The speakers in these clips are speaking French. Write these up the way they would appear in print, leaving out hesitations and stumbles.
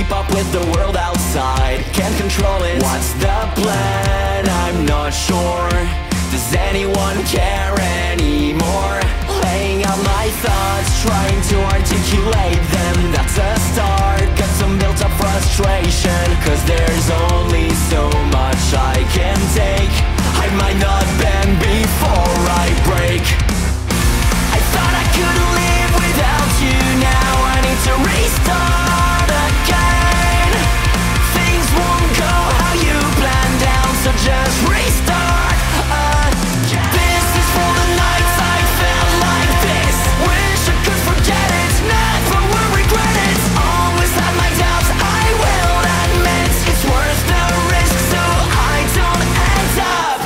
keep up with the world outside, can't control it. What's the plan? I'm not sure. Does anyone care anymore? Laying out my thoughts, trying to articulate them. That's a start, got some built up frustration. Cause there's only so much I can take. I might not bend before I break. I thought I could live without you, now I need to restart again. Things won't go how you planned out, so just restart again. This is for the nights I felt like this. Wish I could forget it, never will regret it. Always had my doubts, I will admit. It's worth the risk so I don't end up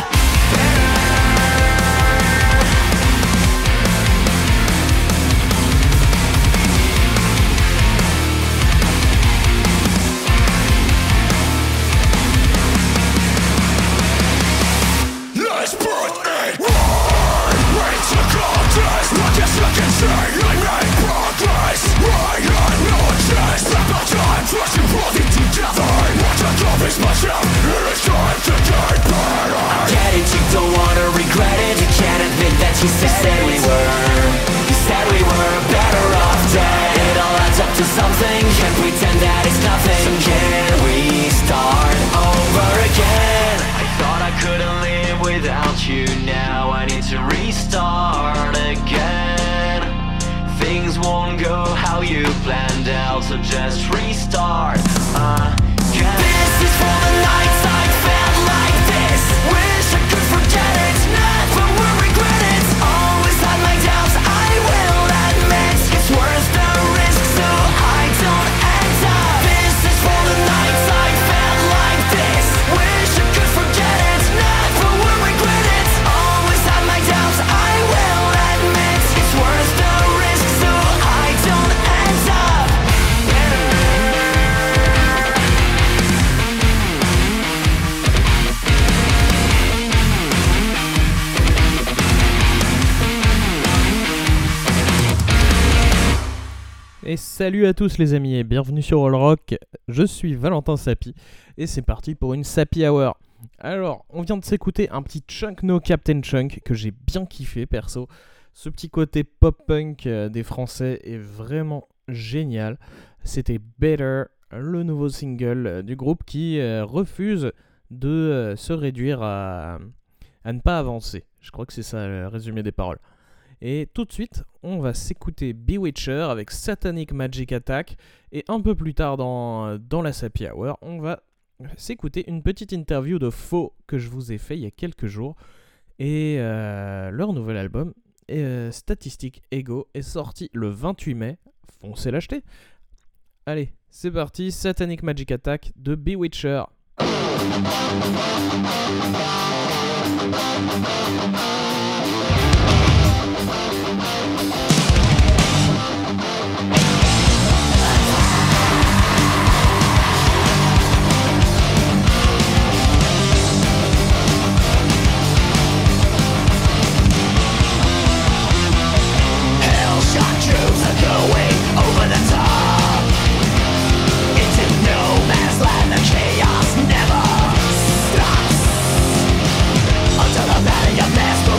let's put it right. Ready to contest. What guess I can say? I made progress. Right on no chance. Spent my time trusting both together. Want to convince myself it is time to get better. I get it, you don't wanna regret it. You can't admit that you said we were better off dead. It all adds up to something. Can't pretend that it's nothing. So can we start over again? I thought I couldn't live without you, now I need to restart again. Things won't go how you planned out, so just restart again. This is for the nights I felt like this. Wish I could forget it, never will regret it. Always had my doubts, I will admit. It's worth the risk so I don't end up. This is for the nights I felt like this. Wish I could forget it, never will regret it. Always had my doubts, I will admit. It's worth the risk so I don't end up. Et salut à tous les amis et bienvenue sur All Rock, je suis Valentin Sapi et c'est parti pour une Sapi Hour. Alors, on vient de s'écouter un petit Chunk No Captain Chunk que j'ai bien kiffé perso. Ce petit côté pop-punk des Français est vraiment génial. C'était Better, le nouveau single du groupe qui refuse de se réduire à ne pas avancer. Je crois que c'est ça le résumé des paroles. Et tout de suite, on va s'écouter Bewitcher avec Satanic Magic Attack. Et un peu plus tard dans la Sapi Hour, on va s'écouter une petite interview de Faux que je vous ai fait il y a quelques jours. Et leur nouvel album, Statistic Ego, est sorti le 28 mai. Foncez l'acheter. Allez, c'est parti, Satanic Magic Attack de Bewitcher. Troops are going over the top into no man's land. The chaos never stops until the valley of mass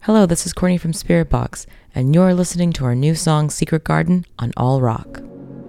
Hello, this is Courtney from Spirit Box, and you're listening to our new song Secret Garden on All Rock.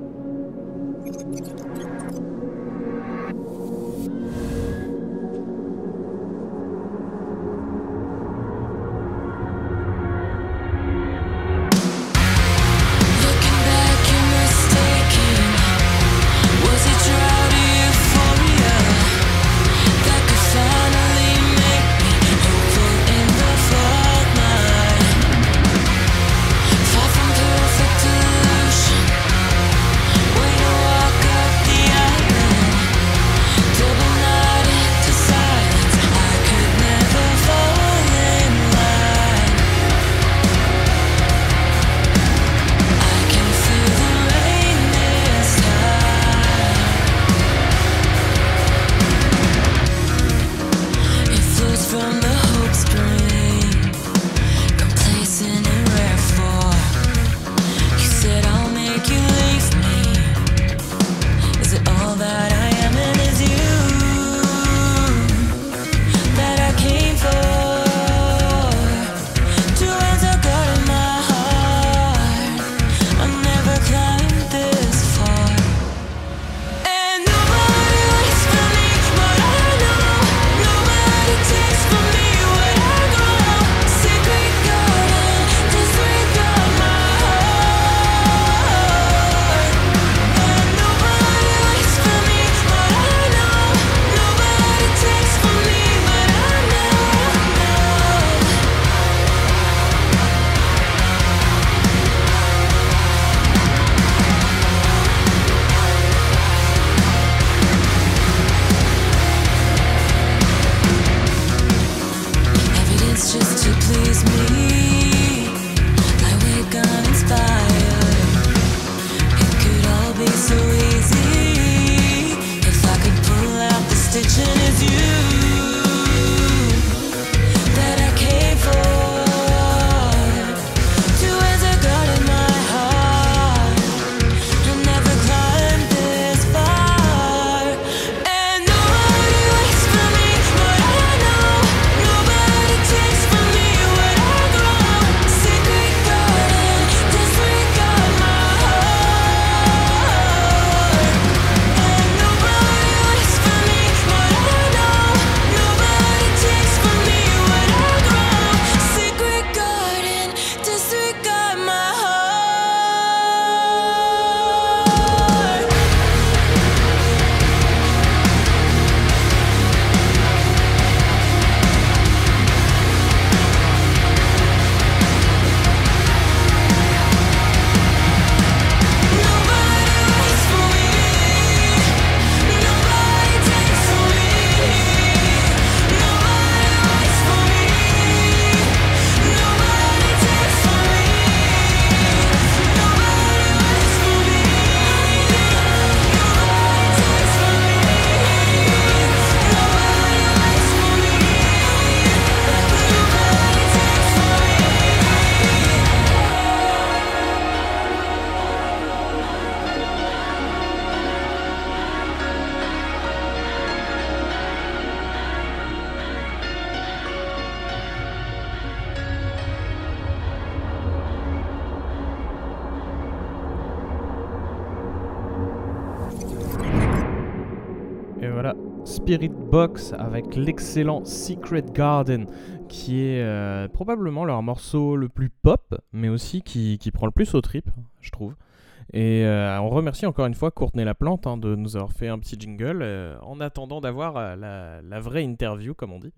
Et voilà, Spirit Box avec l'excellent Secret Garden, qui est probablement leur morceau le plus pop, mais aussi qui prend le plus au trip, je trouve. Et on remercie encore une fois Courtney Laplante de nous avoir fait un petit jingle en attendant d'avoir la vraie interview, comme on dit.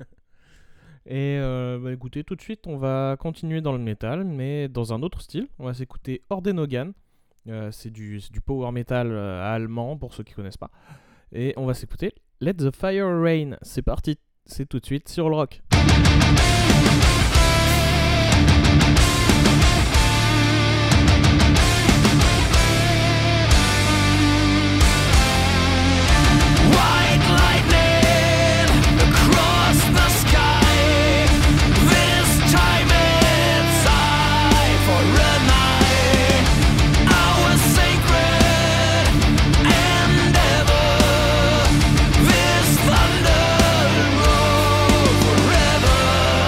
Et écoutez, tout de suite, on va continuer dans le métal, mais dans un autre style. On va s'écouter Ordenogan. C'est du power metal allemand, pour ceux qui ne connaissent pas. Et on va s'écouter Let the Fire Rain. C'est parti, c'est tout de suite sur le rock. White lightning across the sky. This time it's I for a night. Our sacred endeavor. This thunder roll forever.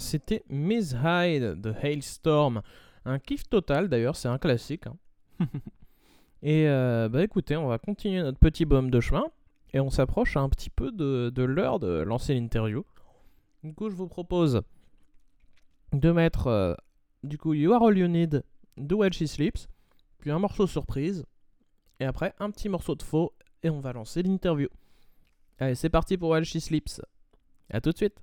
c'était Miss Hyde de Hailstorm. Un kiff total d'ailleurs, c'est un classique. Hein. Et écoutez, on va continuer notre petit bonhomme de chemin. Et on s'approche un petit peu de l'heure de lancer l'interview. Du coup, je vous propose de mettre You Are All You Need de While She Sleeps. Puis un morceau surprise. Et après, un petit morceau de faux. Et on va lancer l'interview. Allez, c'est parti pour While She Sleeps. À tout de suite.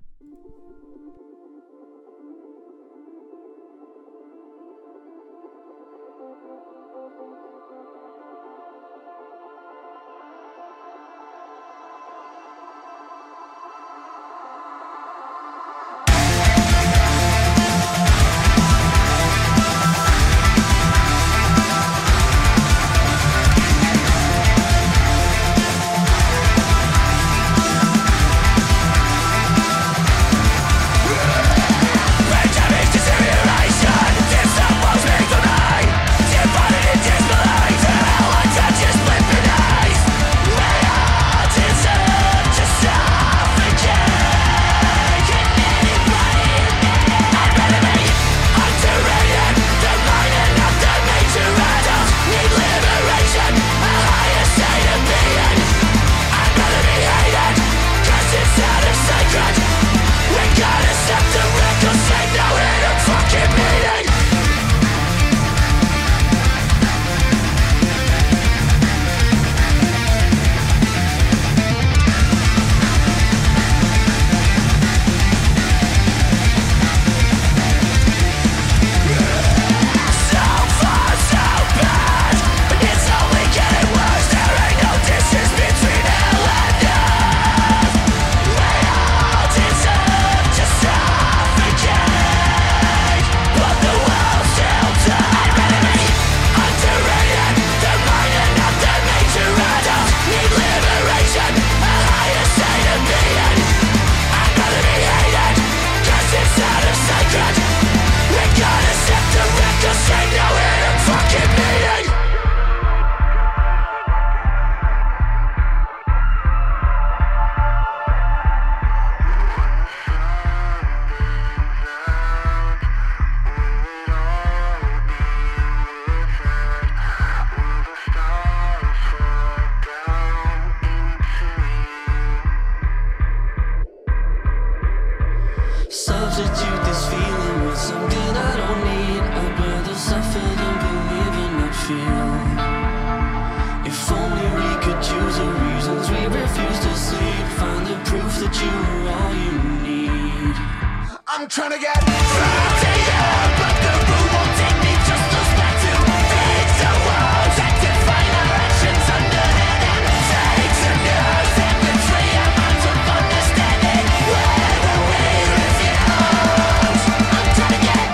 I'm trying to get through to you, but the route won't take me just us back to fix the world and define our actions under it and take to news and betray our minds of understanding whether we refuse. I'm trying to get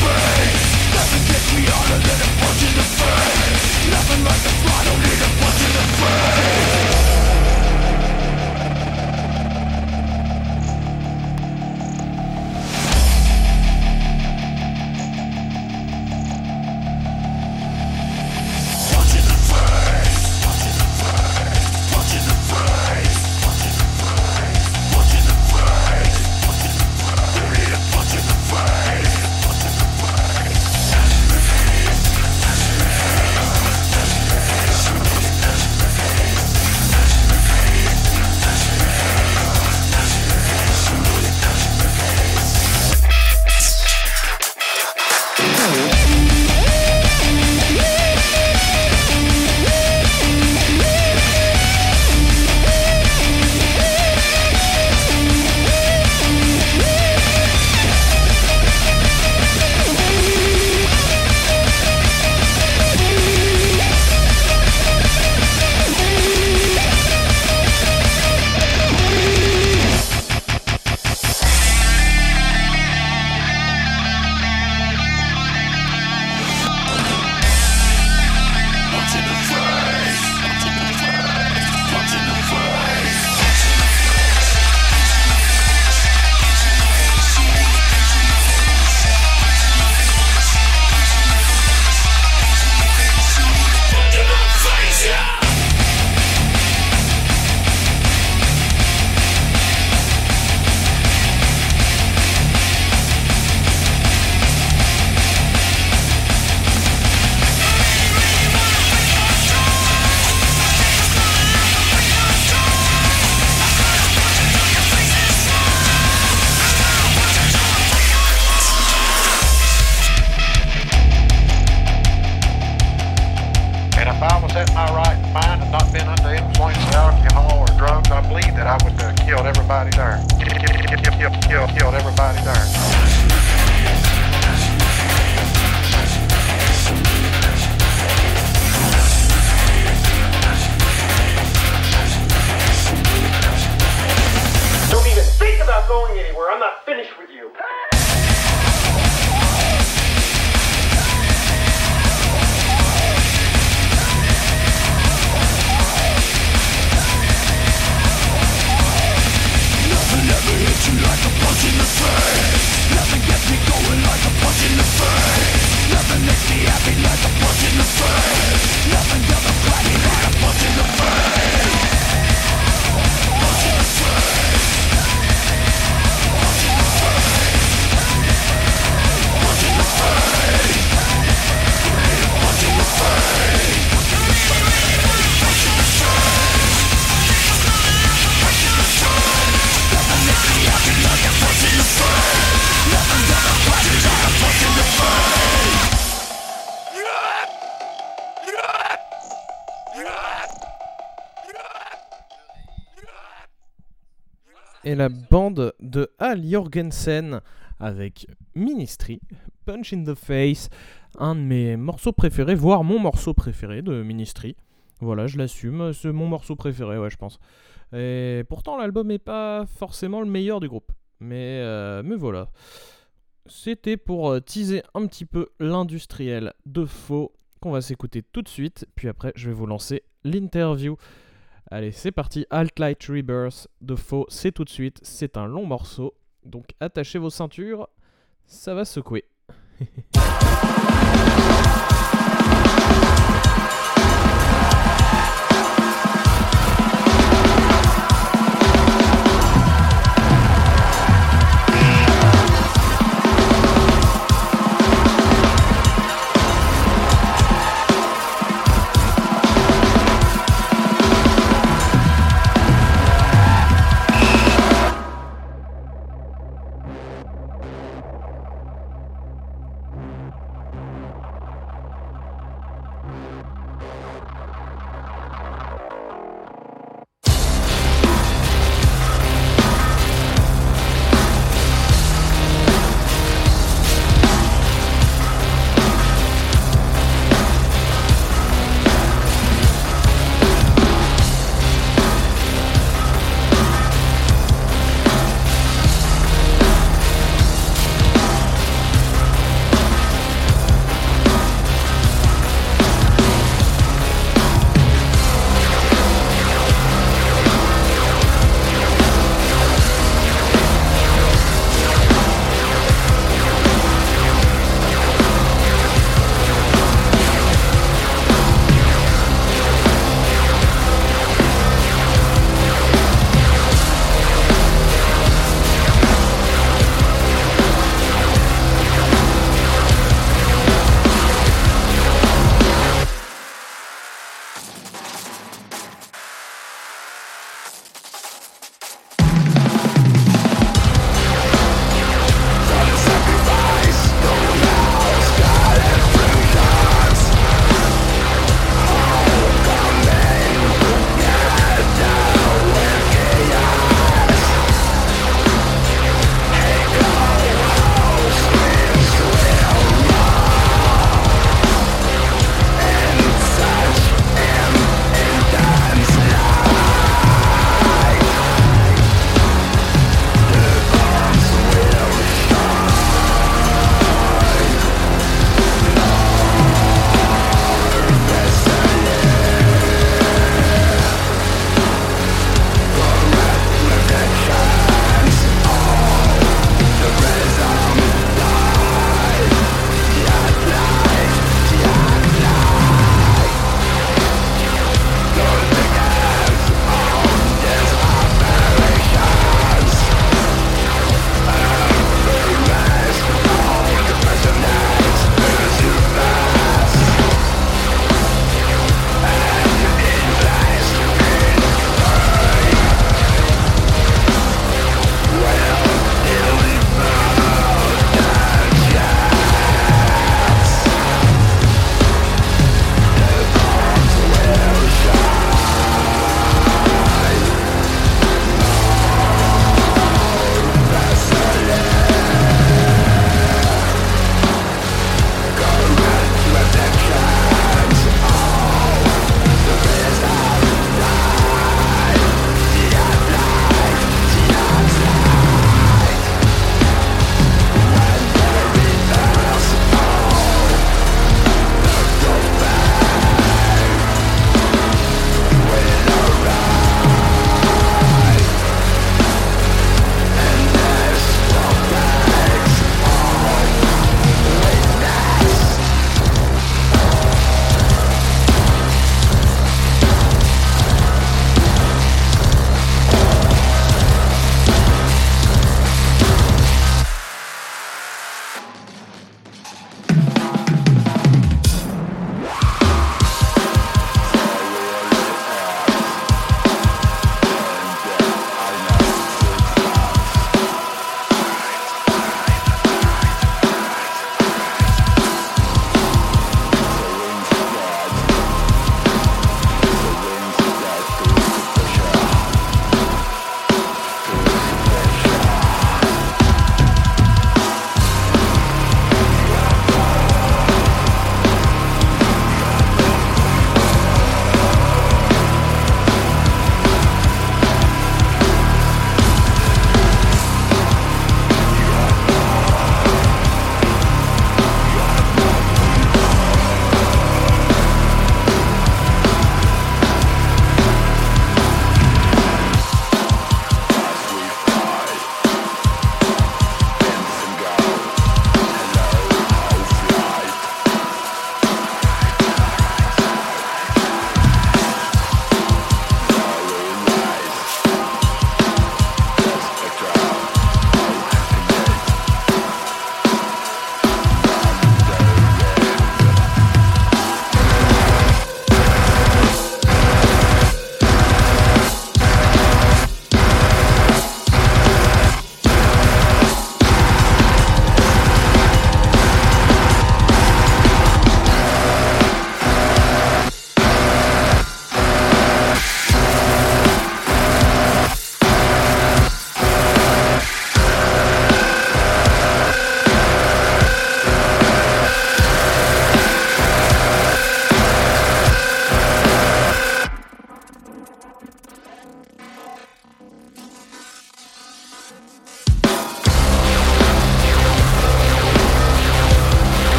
Killed everybody there. Don't even think about going anywhere. I'm not finished with you. Nothing ever hits you like a punch in the face. Nothing gets me going like a punch in the face. Nothing makes me happy like a punch in the face. Nothing ever crack me like a punch in the face. Punch in the face. Punch in the face. Punch in the face. Punch in the face. Punch in the face. Nothing makes me happy like a punch in the face. Nothing ever crack me like a punch in the face. Et la bande de Al Jorgensen avec Ministry, Punch in the Face, un de mes morceaux préférés, voire mon morceau préféré de Ministry. Voilà, je l'assume, c'est mon morceau préféré, ouais, je pense. Et pourtant, l'album n'est pas forcément le meilleur du groupe. Mais voilà. C'était pour teaser un petit peu l'industriel de Faux qu'on va s'écouter tout de suite. Puis après, je vais vous lancer l'interview. Allez, c'est parti. Alt-Light Rebirth de Faux, c'est tout de suite. C'est un long morceau. Donc attachez vos ceintures. Ça va secouer.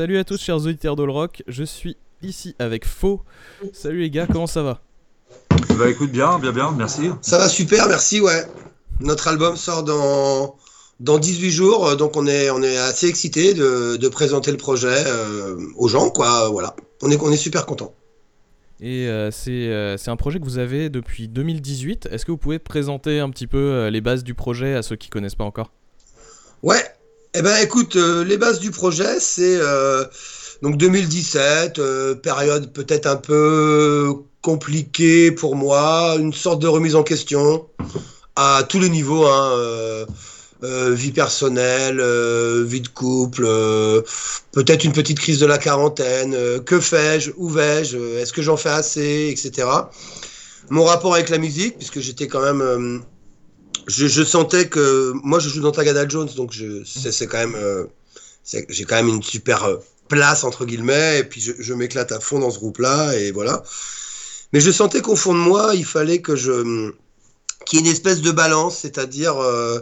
Salut à tous chers auditeurs d'All Rock, je suis ici avec Faux. Salut les gars, comment ça va? Bah écoute, bien, merci. Ça va super, merci, ouais. Notre album sort dans 18 jours, donc on est assez excités de présenter le projet aux gens, quoi, voilà. On est super contents. Et c'est un projet que vous avez depuis 2018. Est-ce que vous pouvez présenter un petit peu les bases du projet à ceux qui connaissent pas encore? Ouais, eh ben écoute, les bases du projet, c'est donc 2017, période peut-être un peu compliquée pour moi, une sorte de remise en question à tous les niveaux, hein, vie personnelle, vie de couple, peut-être une petite crise de la quarantaine, que fais-je, où vais-je, est-ce que j'en fais assez, etc. Mon rapport avec la musique, puisque j'étais quand même... Je sentais que... Moi, je joue dans Tagada Jones, donc c'est quand même... j'ai quand même une super place, entre guillemets, et puis je m'éclate à fond dans ce groupe-là, et voilà. Mais je sentais qu'au fond de moi, il fallait qu'il y ait une espèce de balance, c'est-à-dire...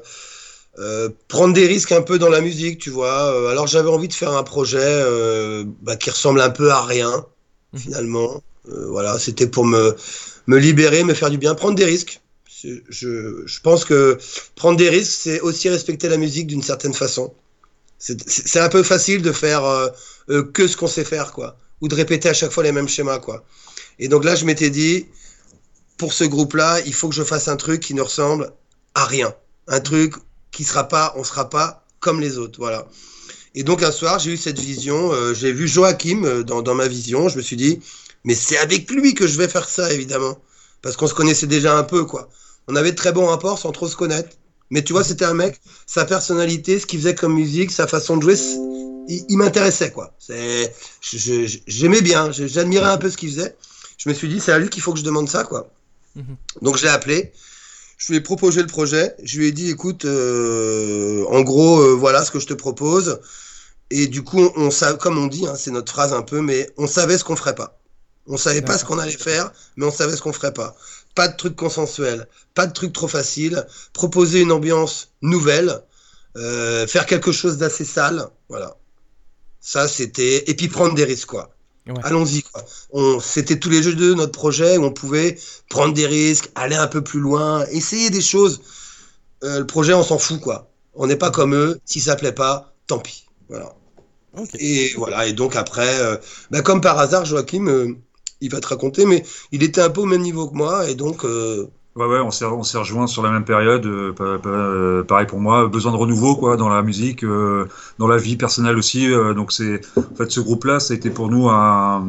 prendre des risques un peu dans la musique, tu vois. Alors j'avais envie de faire un projet qui ressemble un peu à rien, finalement. Voilà, c'était pour me libérer, me faire du bien, prendre des risques. Je pense que prendre des risques, c'est aussi respecter la musique d'une certaine façon. C'est un peu facile de faire que ce qu'on sait faire, quoi. Ou de répéter à chaque fois les mêmes schémas, quoi. Et donc là, je m'étais dit, pour ce groupe-là, il faut que je fasse un truc qui ne ressemble à rien. Un truc on sera pas comme les autres, voilà. Et donc un soir, j'ai eu cette vision, j'ai vu Joachim dans ma vision, je me suis dit, mais c'est avec lui que je vais faire ça, évidemment, parce qu'on se connaissait déjà un peu, quoi. On avait de très bons rapports sans trop se connaître, mais tu vois, c'était un mec, sa personnalité, ce qu'il faisait comme musique, sa façon de jouer, il m'intéressait, quoi. J'aimais bien, j'admirais un peu ce qu'il faisait. Je me suis dit, c'est à lui qu'il faut que je demande ça, quoi. Donc je l'ai appelé. Je lui ai proposé le projet, je lui ai dit, écoute, en gros, voilà ce que je te propose. Et du coup, comme on dit, hein, c'est notre phrase un peu, mais on savait ce qu'on ferait pas. On savait pas ce qu'on allait faire, mais on savait ce qu'on ferait pas. Pas de truc consensuel, pas de truc trop facile, proposer une ambiance nouvelle, faire quelque chose d'assez sale, voilà. Ça, c'était... Et puis prendre des risques, quoi. Ouais. Allons-y, quoi. C'était tous les jeux de notre projet où on pouvait prendre des risques, aller un peu plus loin, essayer des choses. Le projet, on s'en fout, quoi. On n'est pas comme eux. Si ça plaît pas, tant pis. Voilà. Okay. Et voilà. Et donc après, comme par hasard, Joachim, il va te raconter, mais il était un peu au même niveau que moi, et donc. Ouais, on s'est rejoints sur la même période. Pareil pour moi, besoin de renouveau, quoi, dans la musique, dans la vie personnelle aussi. Donc en fait, ce groupe-là, ça a été pour nous un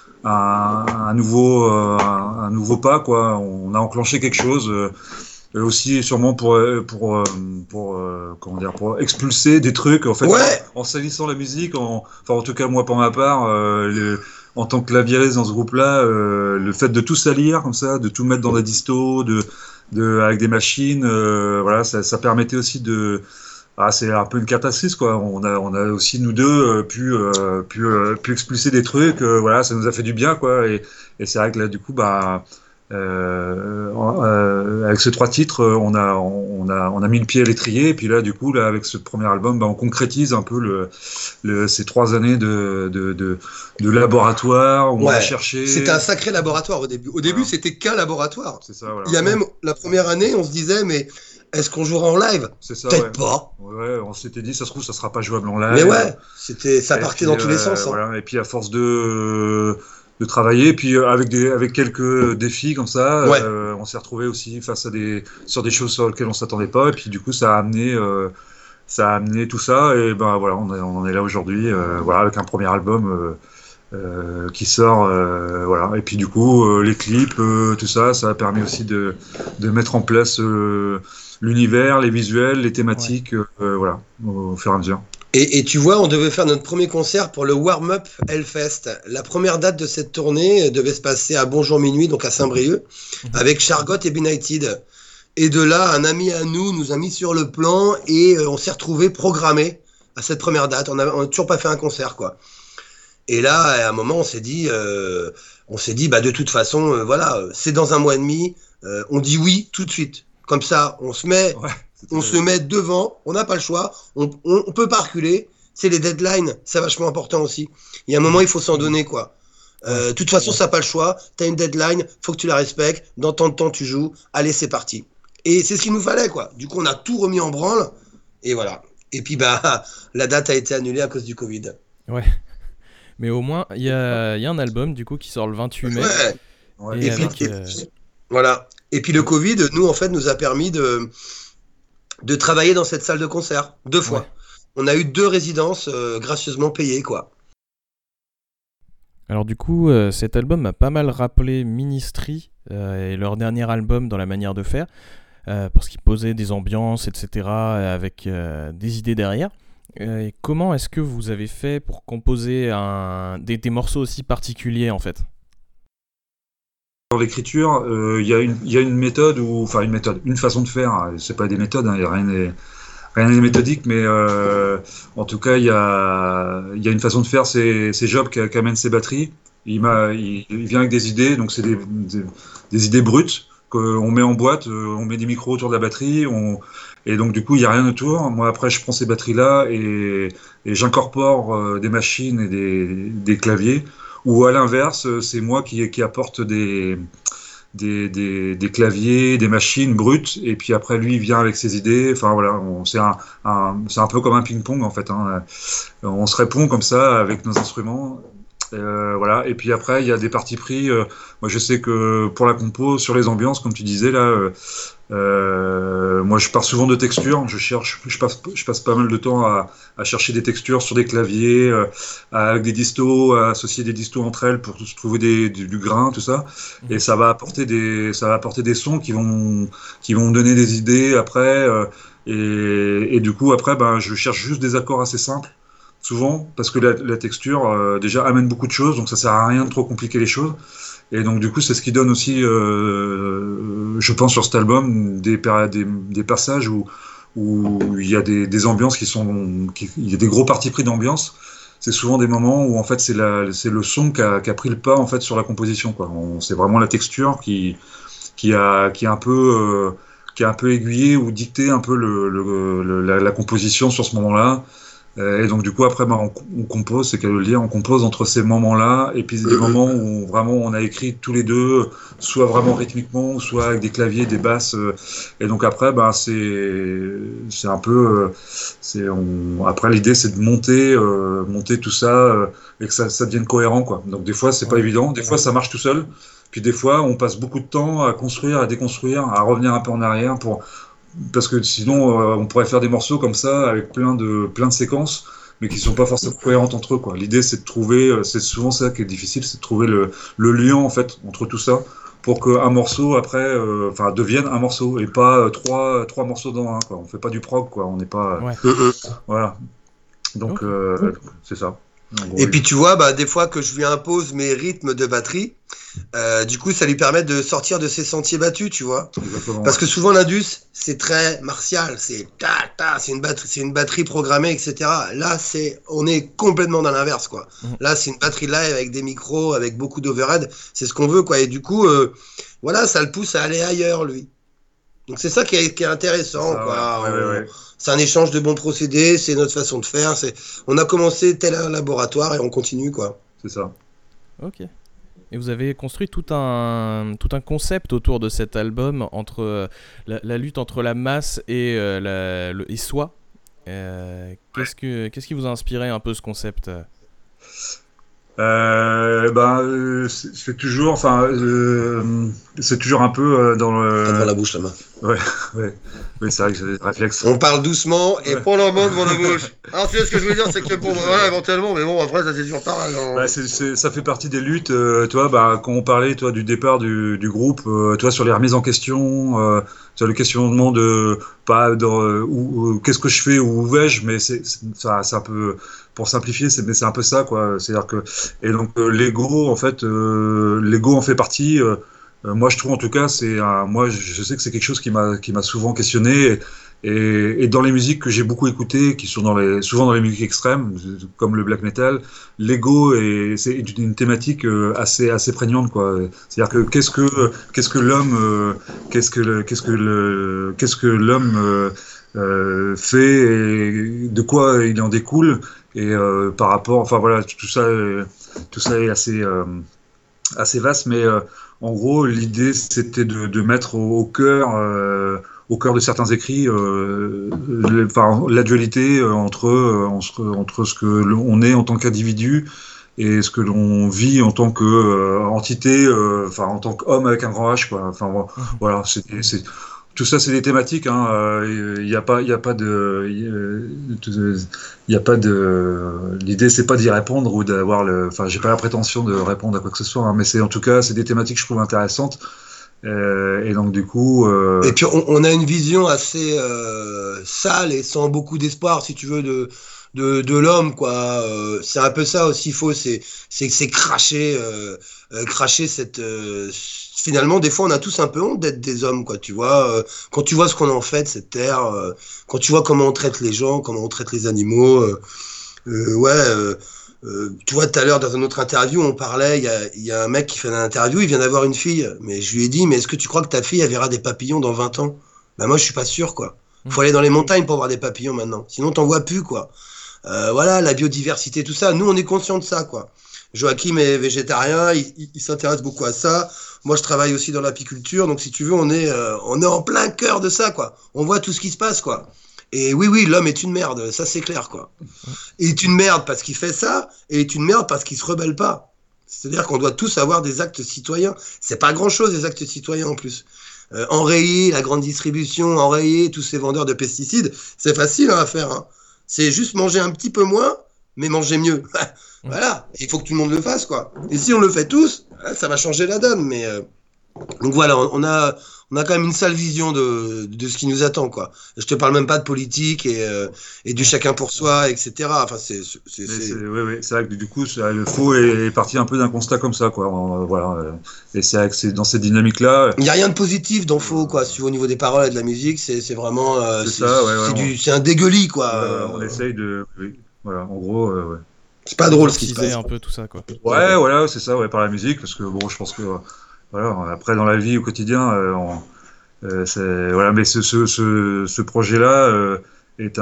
nouveau pas, quoi. On a enclenché quelque chose. Aussi sûrement pour expulser des trucs, en fait, ouais. en salissant la musique, en tout cas moi pour ma part, en tant que clavieriste dans ce groupe-là, le fait de tout salir comme ça, de tout mettre dans la disto, avec des machines, voilà, ça permettait aussi c'est un peu une catastrophe, quoi. On a aussi nous deux pu expulser des trucs, voilà, ça nous a fait du bien, quoi. Et c'est vrai que là, du coup, avec ces 3 titres, on a mis le pied à l'étrier, et puis là, du coup, là, avec ce premier album, on concrétise un peu ces 3 années de laboratoire où on a cherché. C'était un sacré laboratoire au début. Au début, c'était qu'un laboratoire. C'est ça, voilà. Il y a même la première année, on se disait, mais est-ce qu'on jouera en live? C'est ça, peut-être pas. Ouais, on s'était dit, ça se trouve, ça sera pas jouable en live. Mais ouais, ça partait dans tous les sens. Hein. Voilà. Et puis à force de travailler, puis avec quelques défis comme ça, ouais. On s'est retrouvé aussi face sur des choses sur lesquelles on s'attendait pas, et puis du coup ça a amené tout ça, et voilà, on en est là aujourd'hui, voilà, avec un premier album qui sort, voilà, et puis du coup les clips, tout ça a permis aussi de mettre en place l'univers, les visuels, les thématiques, ouais. Voilà, au fur et à mesure. Et tu vois, on devait faire notre premier concert pour le Warm-Up Hellfest. La première date de cette tournée devait se passer à Bonjour Minuit, donc à Saint-Brieuc, avec Chargot et Benighted. Et de là, un ami à nous a mis sur le plan, et on s'est retrouvés programmés à cette première date. On n'a toujours pas fait un concert, quoi. Et là, à un moment, on s'est dit, de toute façon, voilà, c'est dans 1 mois et demi, on dit oui tout de suite. Comme ça, on se met devant, on n'a pas le choix, on peut pas reculer, C'est les deadlines, c'est vachement important aussi. Il y a un moment, il faut s'en donner, quoi. De toute façon, ça n'a pas le choix. T'as une deadline, faut que tu la respectes. Dans tant de temps, tu joues. Allez, c'est parti. Et c'est ce qu'il nous fallait, quoi. Du coup, on a tout remis en branle. Et voilà. Et puis, la date a été annulée à cause du Covid. Ouais. Mais au moins, il y a un album, du coup, qui sort le 28 mai. Ouais. Ouais. Et Et puis, avec, voilà. Et puis, le Covid, nous, en fait, nous a permis de travailler dans cette salle de concert 2 fois. Ouais. On a eu 2 résidences gracieusement payées, quoi. Alors du coup, cet album m'a pas mal rappelé Ministry et leur dernier album dans la manière de faire, parce qu'ils posaient des ambiances, etc., avec des idées derrière. Et comment est-ce que vous avez fait pour composer des morceaux aussi particuliers, en fait ? Dans l'écriture, il y a une méthode, une façon de faire. C'est pas des méthodes, il y a rien n'est méthodique, mais en tout cas, il y a une façon de faire. C'est Job qui amène ses batteries. Il vient avec des idées, donc c'est des idées brutes qu'on met en boîte. On met des micros autour de la batterie. Et donc du coup, il y a rien autour. Moi, après, je prends ces batteries-là et j'incorpore des machines et des claviers. Ou à l'inverse, c'est moi qui apporte des claviers, des machines brutes, et puis après lui il vient avec ses idées. Enfin voilà, c'est un peu comme un ping-pong en fait. Hein. On se répond comme ça avec nos instruments. Voilà. Et puis après il y a des partis pris. Moi je sais que pour la compo, sur les ambiances, comme tu disais là, moi je pars souvent de textures. Je passe pas mal de temps à chercher des textures sur des claviers, avec des distos, à associer des distos entre elles pour trouver du grain, tout ça. Et ça va apporter des sons qui vont me donner des idées après. Et du coup après, je cherche juste des accords assez simples. Souvent, parce que la texture déjà amène beaucoup de choses, donc ça sert à rien de trop compliquer les choses. Et donc du coup, c'est ce qui donne aussi, je pense sur cet album, des passages où il y a des ambiances il y a des gros partis pris d'ambiance. C'est souvent des moments où en fait c'est le son qui a pris le pas en fait sur la composition, quoi. C'est vraiment la texture qui a un peu aiguillé ou dicté un peu la composition sur ce moment-là. Et donc du coup après on compose, c'est qu'à le dire, on compose entre ces moments-là et puis des moments où vraiment on a écrit tous les deux, soit vraiment rythmiquement, soit avec des claviers, des basses. Et donc après c'est un peu après l'idée c'est de monter tout ça et que ça devienne cohérent, quoi. Donc des fois c'est pas évident, des fois ça marche tout seul, puis des fois on passe beaucoup de temps à construire, à déconstruire, à revenir un peu en arrière parce que sinon on pourrait faire des morceaux comme ça avec plein de séquences mais qui sont pas forcément cohérentes entre eux, quoi. L'idée c'est de trouver, c'est souvent ça qui est difficile, c'est de trouver le lien en fait entre tout ça pour qu'un morceau après devienne un morceau et pas trois morceaux dans un, quoi. On fait pas du prog, quoi, on n'est pas voilà. Donc c'est ça. Et puis tu vois, des fois que je lui impose mes rythmes de batterie, du coup ça lui permet de sortir de ses sentiers battus, tu vois. Exactement, parce que souvent l'indus c'est très martial, c'est c'est une batterie programmée, etc. Là on est complètement dans l'inverse, quoi. Là c'est une batterie live avec des micros, avec beaucoup d'overhead, c'est ce qu'on veut, quoi. Et du coup voilà, ça le pousse à aller ailleurs, lui. Donc c'est ça qui est intéressant, quoi. Ouais. C'est un échange de bons procédés, c'est notre façon de faire. On a commencé tel un laboratoire et on continue, quoi. C'est ça. Ok. Et vous avez construit tout un concept autour de cet album entre la lutte entre la masse et soi. Qu'est-ce qui vous a inspiré un peu ce concept ? C'est toujours, c'est toujours un peu dans le. T'as devant la bouche, la main. Ouais, c'est vrai que j'ai des réflexes. On parle doucement et pas la main devant la bouche. Alors, tu sais ce que je veux dire, c'est que pour moi, éventuellement, mais bon, après, ça c'est toujours pareil. Ça fait partie des luttes, quand on parlait, du départ du groupe, sur les remises en question, sur le questionnement de qu'est-ce que je fais, où vais-je, mais c'est un peu, pour simplifier, mais c'est un peu ça, quoi. C'est-à-dire que, et donc l'ego, en fait, l'ego en fait partie. Moi, je trouve en tout cas, moi, je sais que c'est quelque chose qui m'a souvent questionné. Et dans les musiques que j'ai beaucoup écoutées, qui sont souvent dans les musiques extrêmes, comme le black metal, l'ego c'est une thématique assez prégnante, quoi. C'est-à-dire que qu'est-ce que l'homme, qu'est-ce que l'homme fait, et de quoi il en découle, Et par rapport, enfin voilà, tout ça est assez vaste, mais en gros, l'idée c'était de mettre au cœur de certains écrits, la dualité entre ce que l'on est en tant qu'individu et ce que l'on vit en tant que entité, en tant qu'homme avec un grand H, quoi. Enfin voilà, tout ça, c'est des thématiques. Il y a pas de, il y a pas de. L'idée, c'est pas d'y répondre ou d'avoir le. Enfin, j'ai pas la prétention de répondre à quoi que ce soit, mais c'est en tout cas, c'est des thématiques que je trouve intéressantes. Et donc du coup. Et puis on a une vision assez sale et sans beaucoup d'espoir, si tu veux, de l'homme, quoi. C'est un peu ça aussi, c'est cracher cette. Finalement, des fois, on a tous un peu honte d'être des hommes, quoi. Tu vois, quand tu vois ce qu'on en fait de cette terre, quand tu vois comment on traite les gens, comment on traite les animaux, tu vois, tout à l'heure, dans une autre interview, on parlait, il y a un mec qui fait une interview, il vient d'avoir une fille. Mais je lui ai dit, mais est-ce que tu crois que ta fille, elle verra des papillons dans 20 ans? Ben moi, je suis pas sûr, quoi. Faut aller dans les montagnes pour voir des papillons maintenant. Sinon, t'en vois plus, quoi. Voilà, la biodiversité, tout ça. Nous, on est conscients de ça, quoi. Joachim est végétarien, il s'intéresse beaucoup à ça. Moi, je travaille aussi dans l'apiculture, donc si tu veux, on est en plein cœur de ça, quoi. On voit tout ce qui se passe, quoi. Et oui, l'homme est une merde, ça c'est clair, quoi. Il est une merde parce qu'il fait ça, et il est une merde parce qu'il se rebelle pas. C'est-à-dire qu'on doit tous avoir des actes citoyens. C'est pas grand-chose, des actes citoyens, en plus. Enrayer la grande distribution, enrayer tous ces vendeurs de pesticides, c'est facile à faire, hein. C'est juste manger un petit peu moins, mais manger mieux. Voilà, il faut que tout le monde le fasse, quoi. Et si on le fait tous, ça va changer la donne. Mais donc voilà, on a quand même une sale vision de ce qui nous attend, quoi. Je te parle même pas de politique et du chacun pour soi, etc. Enfin, c'est vrai que du coup, le faux est parti un peu d'un constat comme ça, quoi. Voilà. Et c'est vrai que c'est dans cette dynamique-là. Il y a rien de positif dans faux, quoi. Si tu veux, au niveau des paroles et de la musique, c'est vraiment c'est un dégueulis, quoi. On essaye de, oui, voilà, en gros, ouais. C'est pas drôle ce qui se passe. Un peu tout ça, quoi. Ouais, voilà, c'est ça, ouais, par la musique, parce que bon, je pense que voilà, après dans la vie au quotidien, voilà, mais ce projet-là est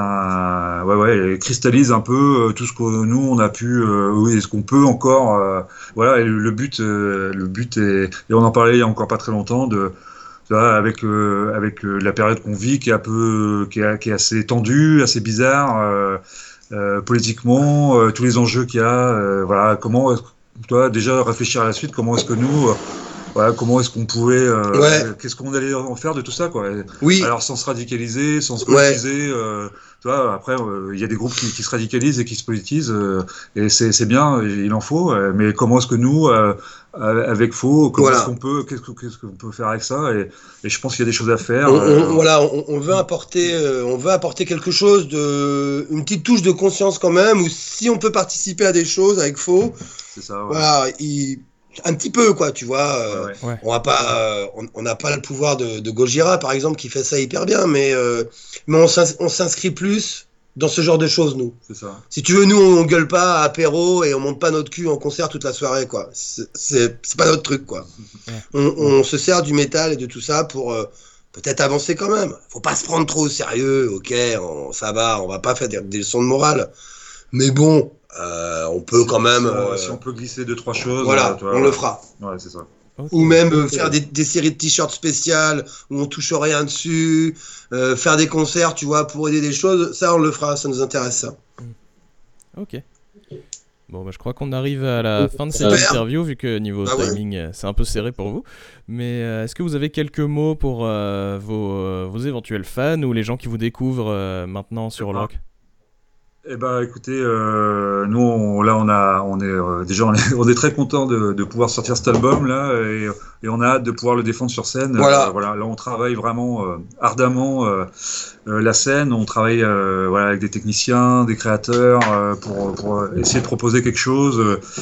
il cristallise un peu tout ce que nous on a pu, ce qu'on peut encore, voilà, et le but est, et on en parlait il y a encore pas très longtemps avec la période qu'on vit qui est assez tendue, assez bizarre. Politiquement, tous les enjeux qu'il y a, voilà, comment déjà réfléchir à la suite, comment est-ce que nous, comment est-ce qu'on pouvait, qu'est-ce qu'on allait en faire de tout ça, quoi. Oui. Alors sans se radicaliser, sans se politiser, après il y a des groupes qui se radicalisent et qui se politisent, et c'est bien, il en faut, mais comment est-ce que nous, avec Faux, qu'est-ce qu'on peut faire avec ça, et je pense qu'il y a des choses à faire. On veut apporter quelque chose une petite touche de conscience quand même, ou si on peut participer à des choses avec Faux, c'est ça. Ouais. Voilà, un petit peu, quoi, tu vois. On va pas, on n'a pas le pouvoir de Gojira, par exemple, qui fait ça hyper bien, mais on s'inscrit plus dans ce genre de choses, nous. C'est ça. Si tu veux, nous, on gueule pas à apéro et on monte pas notre cul en concert toute la soirée, quoi. C'est pas notre truc, quoi. On se sert du métal et de tout ça pour peut-être avancer quand même. Faut pas se prendre trop au sérieux, ok, ça va, on va pas faire des leçons de morale. Mais bon, on peut quand même... si on peut glisser 2-3 choses... Voilà, on le fera. Ouais, c'est ça. Okay. Ou même faire des séries de t-shirts spéciales où on touche rien dessus, faire des concerts, tu vois, pour aider des choses, ça on le fera, ça nous intéresse, ça. Ok. Bon, je crois qu'on arrive à la fin de cette interview, vu que niveau timing, c'est un peu serré pour vous. Mais est-ce que vous avez quelques mots pour vos éventuels fans ou les gens qui vous découvrent maintenant sur Rock ? Eh ben, écoutez, nous, on est très content de pouvoir sortir cet album là, et on a hâte de pouvoir le défendre sur scène. Voilà. Là, on travaille vraiment ardemment la scène. On travaille avec des techniciens, des créateurs pour essayer de proposer quelque chose.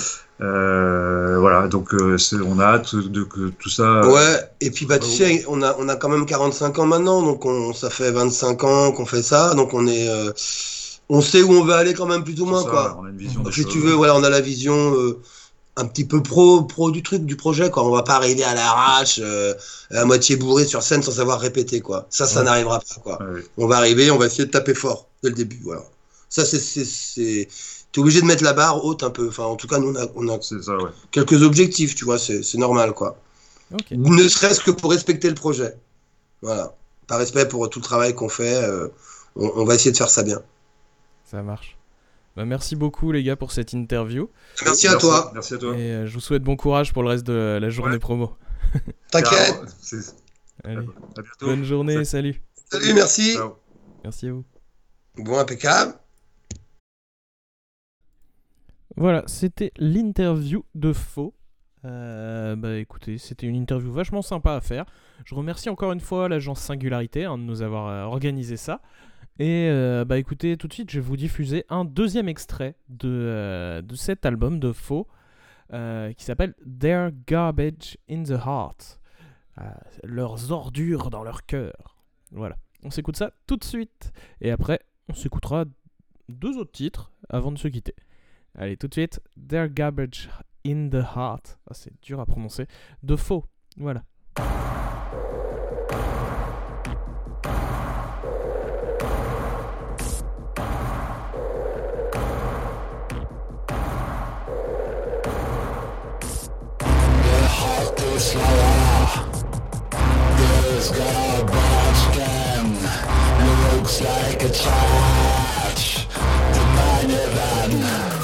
Donc on a hâte que tout ça. Ouais. Et puis tu sais, on a quand même 45 ans maintenant, donc ça fait 25 ans qu'on fait ça, donc on sait où on veut aller quand même plus ou moins, quoi. On a une vision donc, si tu veux, on a la vision un petit peu pro du projet, quoi. On va pas arriver à l'arrache, à moitié bourré sur scène sans savoir répéter, quoi. Ça n'arrivera pas, quoi. Ouais. On va arriver, on va essayer de taper fort dès le début, voilà. Ça, t'es obligé de mettre la barre haute un peu. Enfin, en tout cas, nous, on a C'est ça, ouais. quelques objectifs, tu vois, c'est normal, quoi. Ok. Ne serait-ce que pour respecter le projet. Voilà. Par respect pour tout le travail qu'on fait, on va essayer de faire ça bien. Ça marche. Bah, merci beaucoup les gars pour cette interview. Merci à toi. Merci à toi. Et je vous souhaite bon courage pour le reste de la journée promo. T'inquiète. Carrément, Allez. à bientôt. Bonne journée, salut. Salut, merci. Ciao. Merci à vous. Bon, impeccable. Voilà, c'était l'interview de Faux. Bah écoutez, c'était une interview vachement sympa à faire. Je remercie encore une fois l'agence Singularité de nous avoir organisé ça. Et bah écoutez, tout de suite je vais vous diffuser un deuxième extrait de cet album de Faux qui s'appelle Their Garbage in the Heart. Leurs ordures dans leur cœur. Voilà, on s'écoute ça tout de suite. Et après, on s'écoutera 2 autres titres avant de se quitter. Allez, tout de suite, Their Garbage in the Heart. Ah, c'est dur à prononcer. De Faux. Voilà. This garbage can looks like a charge. The minivan.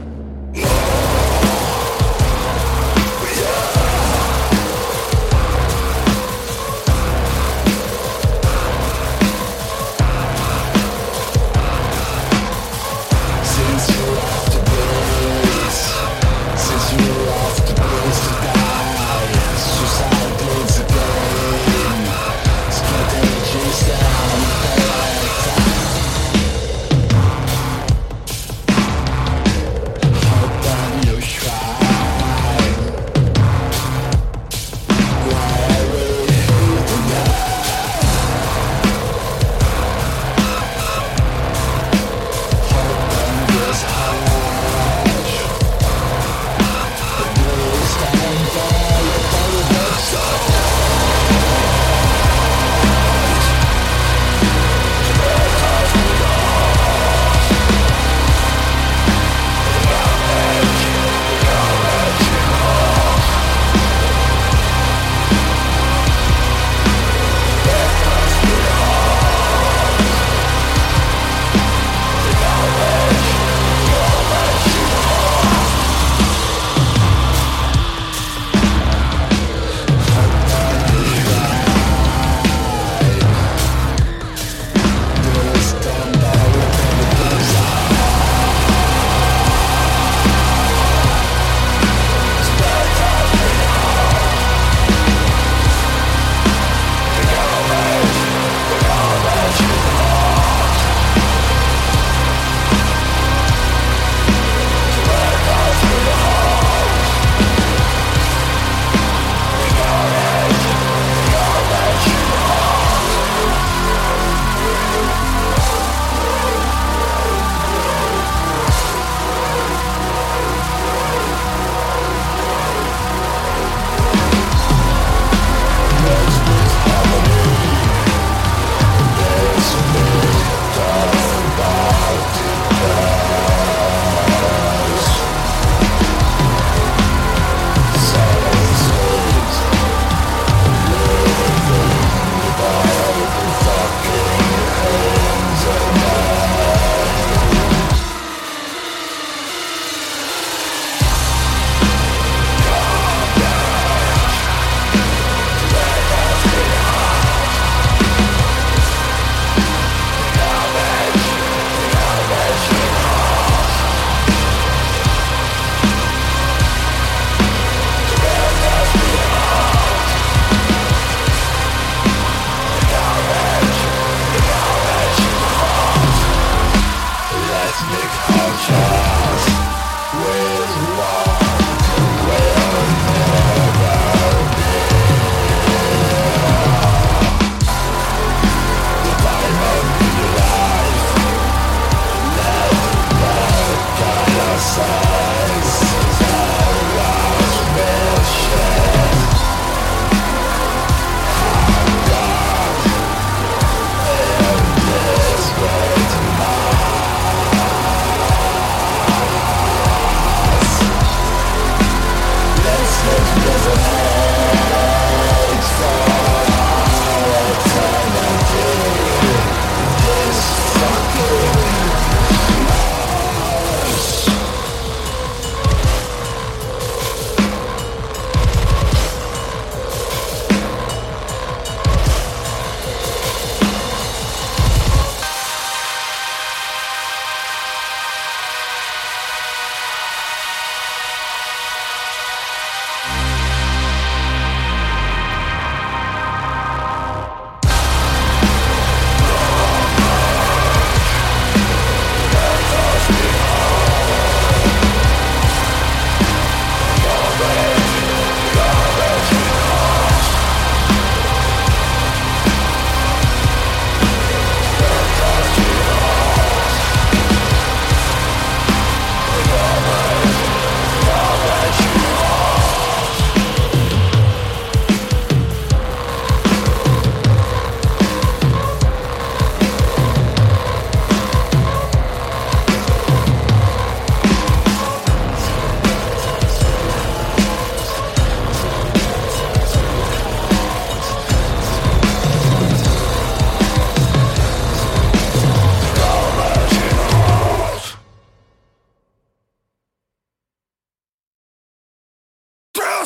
Since you're off the base, since you're off the base to die, suicide plays a game. Strategies down the back.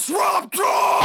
Disruptor!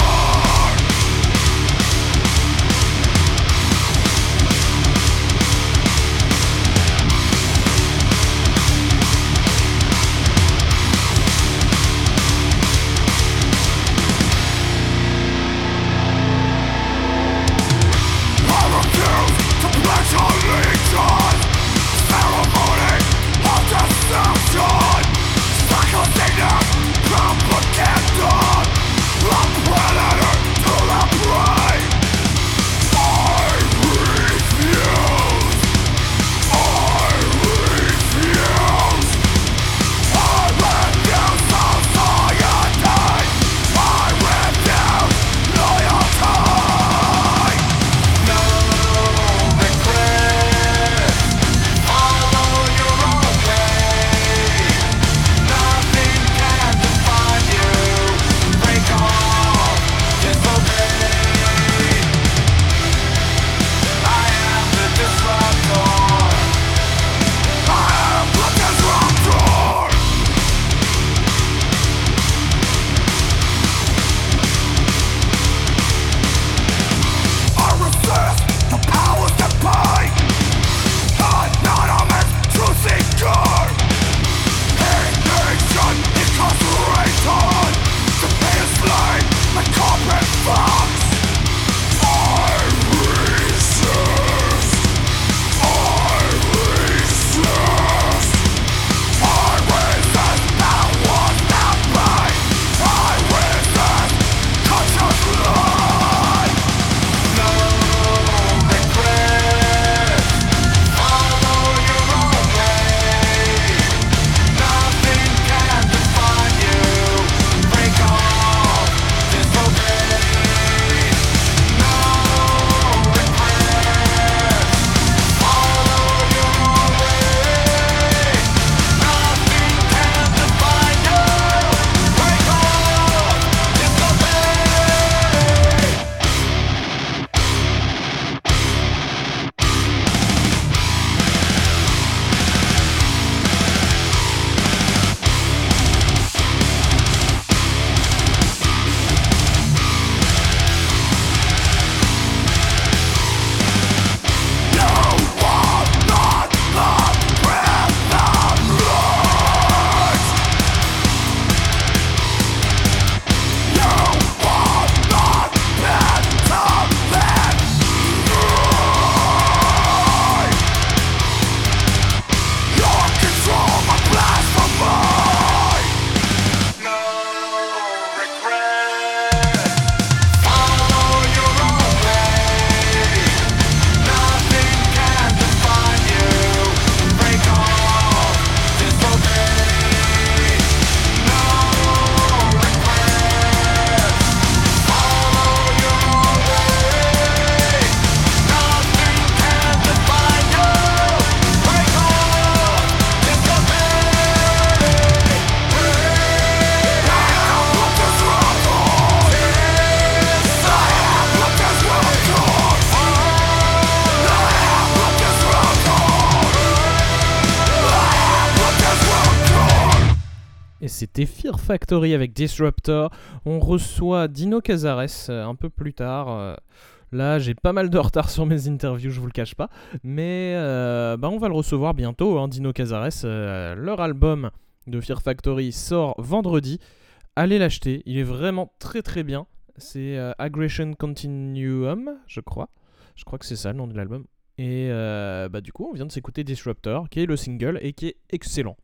C'était Fear Factory avec Disruptor. On reçoit Dino Cazares un peu plus tard. Là, j'ai pas mal de retard sur mes interviews, je vous le cache pas. Mais on va le recevoir bientôt, hein, Dino Cazares. Leur album de Fear Factory sort vendredi. Allez l'acheter, il est vraiment très très bien. C'est Aggression Continuum, je crois. Je crois que c'est ça le nom de l'album. Et du coup, on vient de s'écouter Disruptor, qui est le single et qui est excellent.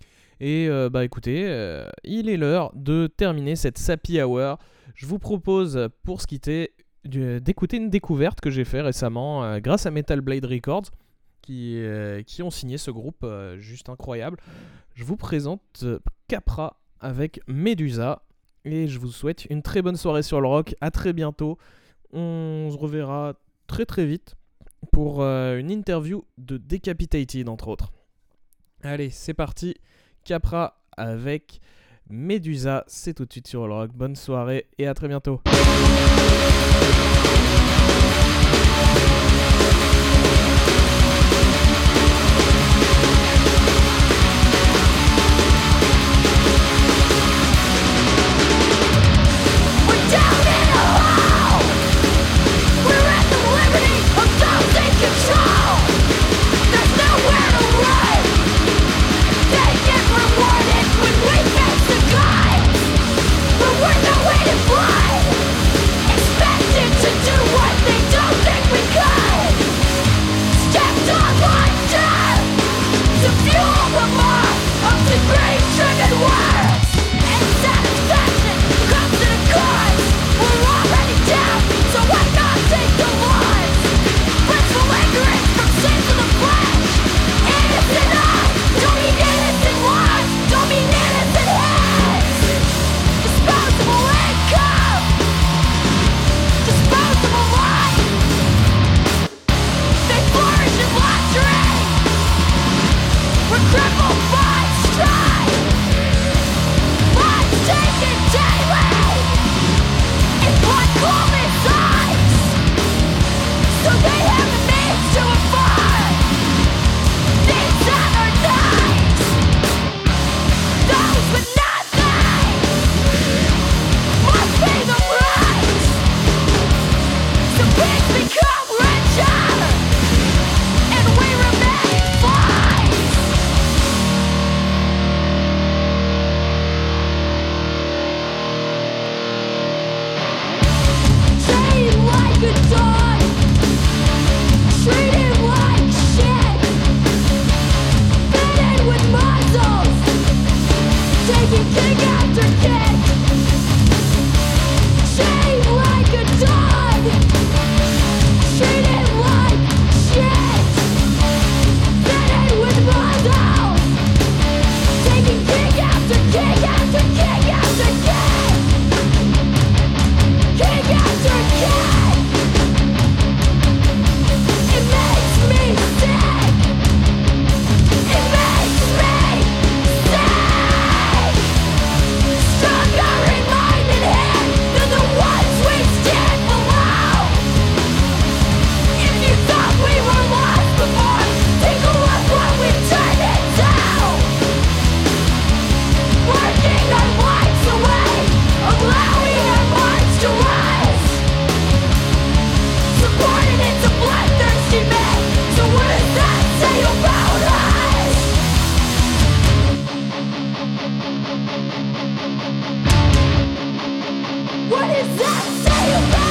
Et écoutez, il est l'heure de terminer cette Sappy Hour. Je vous propose, pour se quitter, d'écouter une découverte que j'ai fait récemment grâce à Metal Blade Records, qui ont signé ce groupe juste incroyable. Je vous présente Capra avec Medusa. Et je vous souhaite une très bonne soirée sur le rock. À très bientôt. On se reverra très très vite pour une interview de Decapitated, entre autres. Allez, c'est parti. Capra avec Medusa, c'est tout de suite sur le rock. Bonne soirée et à très bientôt. is that say you